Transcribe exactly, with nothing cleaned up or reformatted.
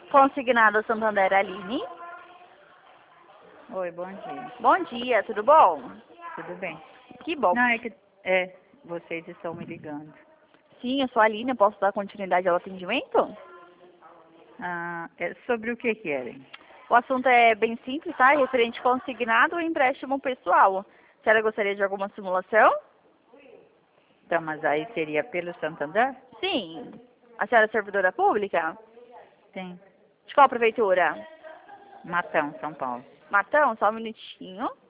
Consignado Santander, Aline. Oi, bom dia. Bom dia, tudo bom? Tudo bem? Que bom. Não, é que é, vocês estão me ligando. Sim, eu sou a Aline, eu posso dar continuidade ao atendimento? Ah, é sobre o que querem? O assunto é bem simples, tá? Referente consignado e empréstimo pessoal. A senhora gostaria de alguma simulação? Então, mas aí seria pelo Santander? Sim. A senhora é servidora pública? Sim. De qual prefeitura? Matão, São Paulo. Matão, só um minutinho.